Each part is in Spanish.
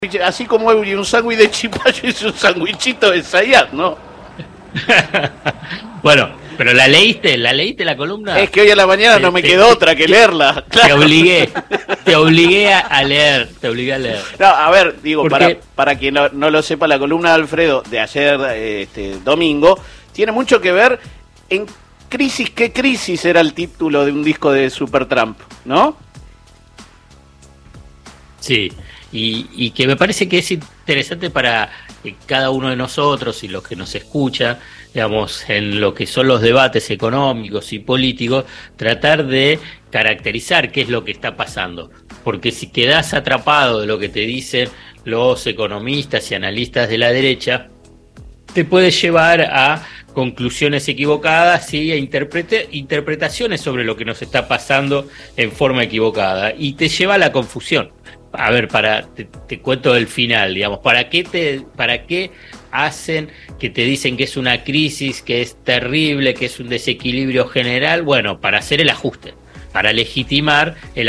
Así como hay un sándwich de chipollo es un sándwichito de Zayat, ¿no? Bueno, pero ¿la leíste la columna? Es que hoy a la mañana no me quedó otra que leerla. Claro. Te obligué a leer, No, a ver, digo, Porque... para quien no lo sepa, la columna de Alfredo de ayer, domingo, tiene mucho que ver en crisis. ¿Qué crisis era el título de un disco de Supertramp, no? Sí, y que me parece que es interesante para cada uno de nosotros y los que nos escuchan, digamos, en lo que son los debates económicos y políticos, tratar de caracterizar qué es lo que está pasando. Porque si quedás atrapado de lo que te dicen los economistas y analistas de la derecha, te puede llevar a conclusiones equivocadas y a interpretaciones sobre lo que nos está pasando en forma equivocada, y te lleva a la confusión. A ver, te cuento el final, digamos, ¿para qué hacen que te dicen que es una crisis, que es terrible, que es un desequilibrio general? Bueno, para hacer el ajuste, para legitimar el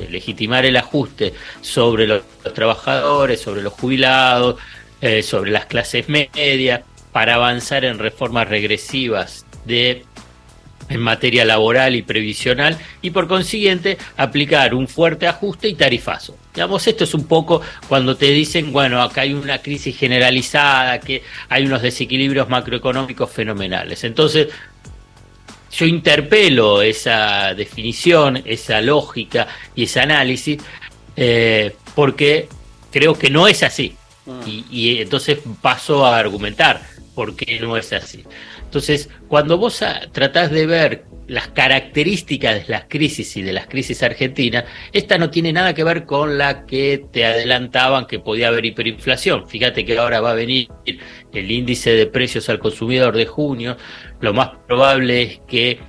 ajuste sobre los trabajadores, sobre los jubilados, sobre las clases medias, para avanzar en reformas regresivas en materia laboral y previsional, y por consiguiente aplicar un fuerte ajuste y tarifazo. Digamos, esto es un poco cuando te dicen, bueno, acá hay una crisis generalizada, que hay unos desequilibrios macroeconómicos fenomenales. Entonces, yo interpelo esa definición, esa lógica y ese análisis, porque creo que no es así. Y entonces paso a argumentar por qué no es así. Entonces, cuando vos tratás de ver las características de las crisis y de las crisis argentinas, esta no tiene nada que ver con la que te adelantaban que podía haber hiperinflación. Fíjate que ahora va a venir el índice de precios al consumidor de junio. Lo más probable es que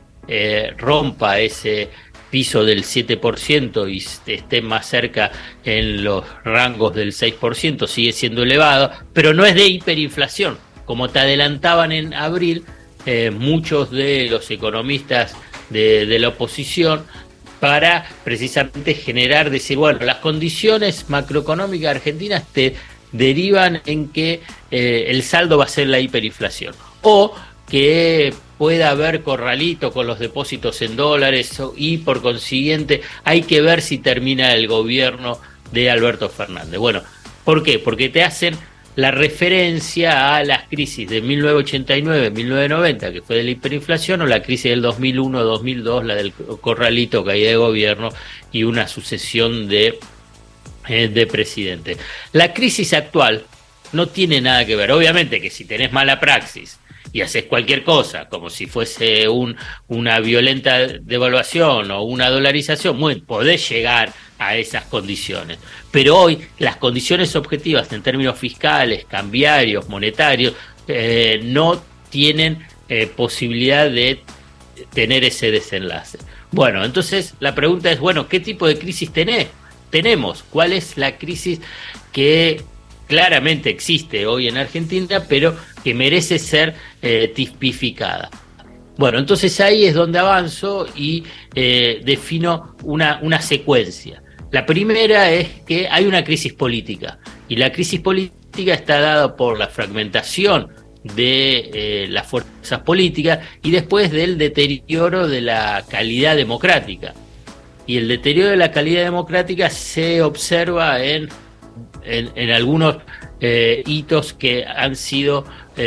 rompa ese piso del 7% y esté más cerca en los rangos del 6%, sigue siendo elevado, pero no es de hiperinflación, como te adelantaban en abril muchos de los economistas de la oposición, para precisamente decir, bueno, las condiciones macroeconómicas argentinas te derivan en que el saldo va a ser la hiperinflación, o que pueda haber corralito con los depósitos en dólares, y por consiguiente hay que ver si termina el gobierno de Alberto Fernández. Bueno, ¿por qué? Porque te hacen la referencia a las crisis de 1989, 1990, que fue de la hiperinflación, o la crisis del 2001, 2002, la del corralito, caída de gobierno y una sucesión de presidentes. La crisis actual no tiene nada que ver. Obviamente que si tenés mala praxis y haces cualquier cosa, como si fuese una violenta devaluación o una dolarización, podés llegar a esas condiciones. Pero hoy las condiciones objetivas en términos fiscales, cambiarios, monetarios, no tienen posibilidad de tener ese desenlace. Bueno, entonces la pregunta es, bueno, ¿qué tipo de crisis tenemos? ¿Cuál es la crisis que claramente existe hoy en Argentina, pero que merece ser tipificada? Bueno, entonces ahí es donde avanzo y defino una secuencia. La primera es que hay una crisis política, y la crisis política está dada por la fragmentación de las fuerzas políticas y después del deterioro de la calidad democrática. Y el deterioro de la calidad democrática se observa en algunos hitos que han sido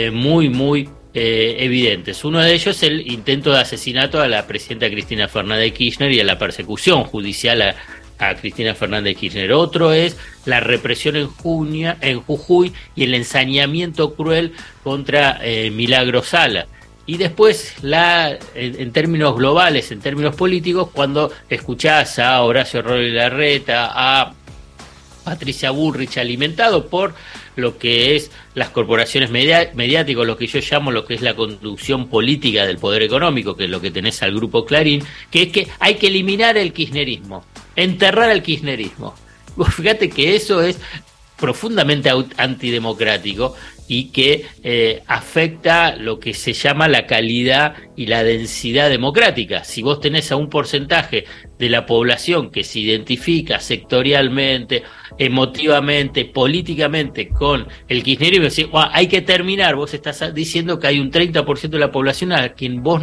muy evidentes. Uno de ellos es el intento de asesinato a la presidenta Cristina Fernández de Kirchner y a la persecución judicial a Cristina Fernández de Kirchner. Otro es la represión en Jujuy y el ensañamiento cruel contra Milagro Sala. Y después, en términos globales, en términos políticos, cuando escuchás a Horacio Rodríguez Larreta, a Patricia Bullrich, alimentado por lo que es las corporaciones mediáticas, lo que yo llamo lo que es la conducción política del poder económico, que es lo que tenés al grupo Clarín, que es que hay que eliminar el kirchnerismo, enterrar el kirchnerismo. Fíjate que eso es profundamente antidemocrático y que afecta lo que se llama la calidad y la densidad democrática. Si vos tenés a un porcentaje de la población que se identifica sectorialmente emotivamente, políticamente con el kirchnerismo, decir, hay que terminar, vos estás diciendo que hay un 30% de la población a quien vos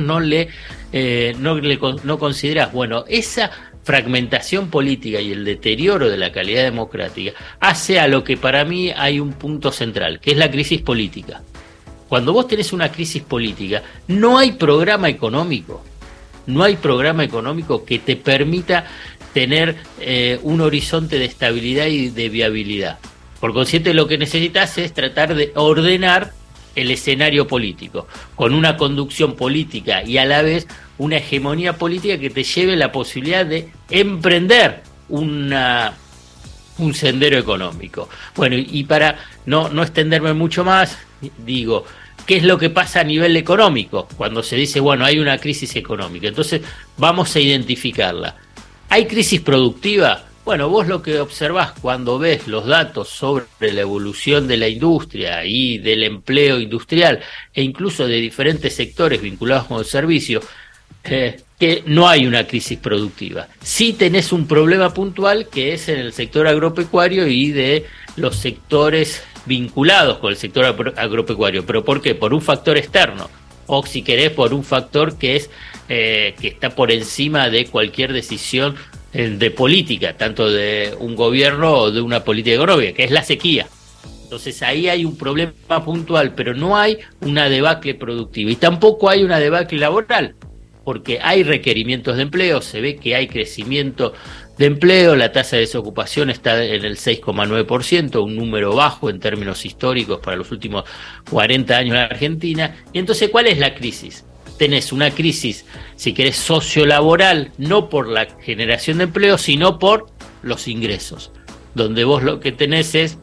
no considerás. Bueno, esa fragmentación política y el deterioro de la calidad democrática hace a lo que para mí hay un punto central, que es la crisis política. Cuando vos tenés una crisis política, no hay programa económico. No hay programa económico que te permita tener un horizonte de estabilidad y de viabilidad. Por consiguiente, lo que necesitas es tratar de ordenar el escenario político, con una conducción política y a la vez una hegemonía política que te lleve la posibilidad de emprender un sendero económico. Bueno, y para no extenderme mucho más, digo, ¿qué es lo que pasa a nivel económico? Cuando se dice, bueno, hay una crisis económica, entonces vamos a identificarla. ¿Hay crisis productiva? Bueno, vos lo que observás cuando ves los datos sobre la evolución de la industria y del empleo industrial e incluso de diferentes sectores vinculados con el servicio, que no hay una crisis productiva. Sí tenés un problema puntual que es en el sector agropecuario y de los sectores vinculados con el sector agropecuario. ¿Pero por qué? Por un factor externo, o si querés, por un factor que es que está por encima de cualquier decisión de política, tanto de un gobierno o de una política económica, que es la sequía. Entonces ahí hay un problema puntual, pero no hay una debacle productiva y tampoco hay una debacle laboral, porque hay requerimientos de empleo, se ve que hay crecimiento de empleo, la tasa de desocupación está en el 6,9%, un número bajo en términos históricos para los últimos 40 años en la Argentina. Y entonces, ¿cuál es la crisis? Tenés una crisis, si querés, sociolaboral, no por la generación de empleo, sino por los ingresos, donde vos lo que tenés es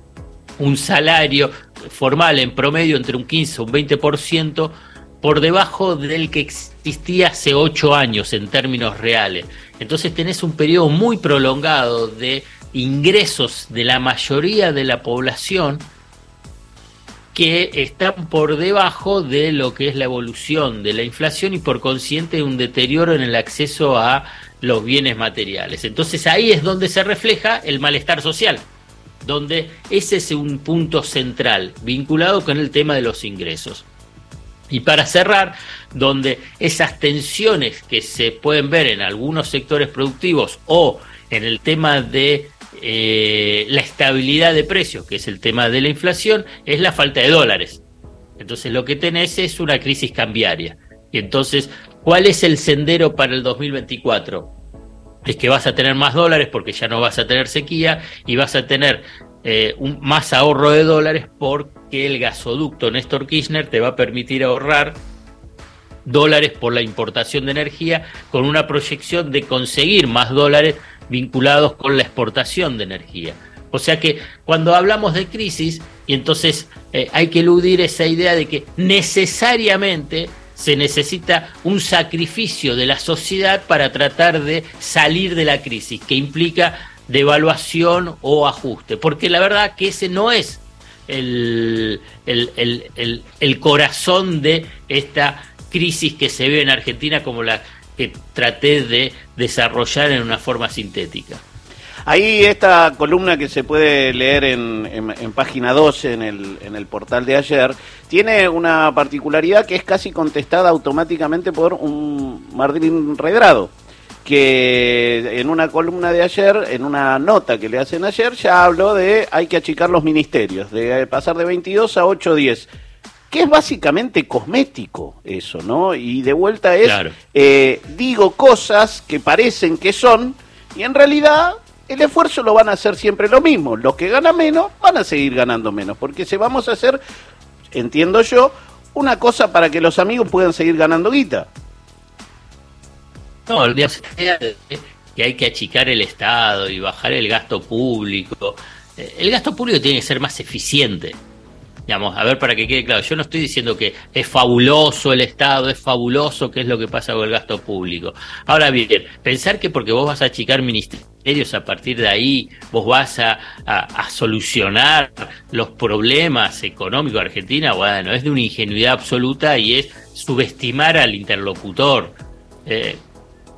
un salario formal en promedio entre un 15 o un 20% por debajo del que existía hace 8 años en términos reales. Entonces tenés un periodo muy prolongado de ingresos de la mayoría de la población que están por debajo de lo que es la evolución de la inflación y por consiguiente un deterioro en el acceso a los bienes materiales. Entonces ahí es donde se refleja el malestar social, donde ese es un punto central vinculado con el tema de los ingresos. Y para cerrar, donde esas tensiones que se pueden ver en algunos sectores productivos o en el tema de la estabilidad de precios, que es el tema de la inflación, es la falta de dólares. Entonces lo que tenés es una crisis cambiaria. Y entonces, ¿cuál es el sendero para el 2024? Es que vas a tener más dólares porque ya no vas a tener sequía y vas a tener más ahorro de dólares porque el gasoducto Néstor Kirchner te va a permitir ahorrar dólares por la importación de energía con una proyección de conseguir más dólares vinculados con la exportación de energía. O sea que cuando hablamos de crisis, y entonces hay que eludir esa idea de que necesariamente se necesita un sacrificio de la sociedad para tratar de salir de la crisis, que implica devaluación o ajuste, porque la verdad que ese no es el corazón de esta crisis que se ve en Argentina, como la que traté de desarrollar en una forma sintética. Ahí esta columna que se puede leer en página 12 en el portal de ayer, tiene una particularidad que es casi contestada automáticamente por un Martín Redrado, que en una columna de ayer, en una nota que le hacen ayer, ya habló de hay que achicar los ministerios, de pasar de 22 a 8 o 10. Que es básicamente cosmético eso, ¿no? Y de vuelta es, claro, digo cosas que parecen que son, y en realidad el esfuerzo lo van a hacer siempre lo mismo. Los que ganan menos van a seguir ganando menos, porque se vamos a hacer, entiendo yo, una cosa para que los amigos puedan seguir ganando guita. No, la idea de que hay que achicar el Estado y bajar el gasto público. El gasto público tiene que ser más eficiente. Digamos, a ver, para que quede claro, yo no estoy diciendo que es fabuloso el Estado, es fabuloso qué es lo que pasa con el gasto público. Ahora bien, pensar que porque vos vas a achicar ministerios, a partir de ahí vos vas a solucionar los problemas económicos de Argentina, bueno, es de una ingenuidad absoluta y es subestimar al interlocutor.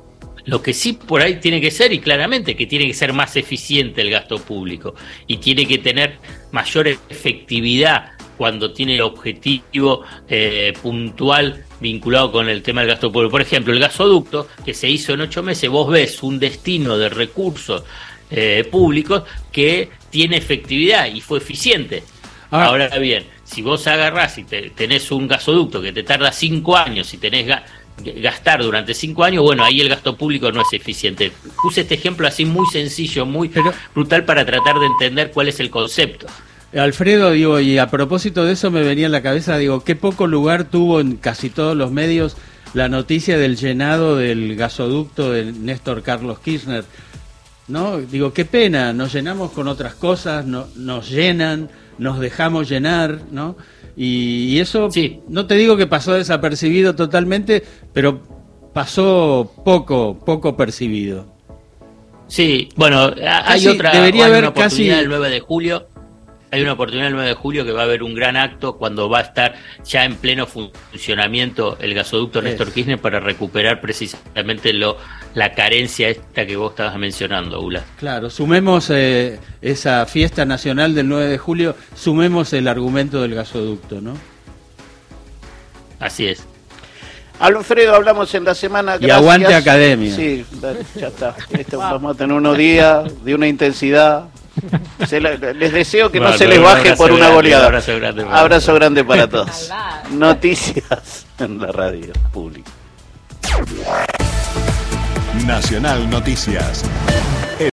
Lo que sí por ahí tiene que ser, y claramente que tiene que ser más eficiente el gasto público y tiene que tener mayor efectividad cuando tiene el objetivo puntual vinculado con el tema del gasto público. Por ejemplo, el gasoducto que se hizo en 8 meses, vos ves un destino de recursos públicos que tiene efectividad y fue eficiente. Ahora bien, si vos agarrás y tenés un gasoducto que te tarda 5 años y tenés gastar durante 5 años, bueno, ahí el gasto público no es eficiente. Puse este ejemplo así muy sencillo, muy brutal para tratar de entender cuál es el concepto. Alfredo, digo, y a propósito de eso me venía en la cabeza, digo, qué poco lugar tuvo en casi todos los medios la noticia del llenado del gasoducto de Néstor Carlos Kirchner, ¿no? Digo, qué pena, nos llenamos con otras cosas, nos llenan, nos dejamos llenar, ¿no? Y eso, sí, no te digo que pasó desapercibido totalmente, pero pasó poco percibido. Sí, bueno, hay otra, debería haber una oportunidad casi... el 9 de julio. Hay una oportunidad el 9 de julio que va a haber un gran acto cuando va a estar ya en pleno funcionamiento el gasoducto Néstor Kirchner para recuperar precisamente la carencia esta que vos estabas mencionando, Ula. Claro, sumemos esa fiesta nacional del 9 de julio, sumemos el argumento del gasoducto, ¿no? Así es. Alfredo, hablamos en la semana. Gracias. Y aguante academia. Sí, ya está. Vamos a tener unos días de una intensidad. Les deseo que no se les baje por una goleada. Abrazo grande para todos. Noticias en la radio pública. Nacional Noticias.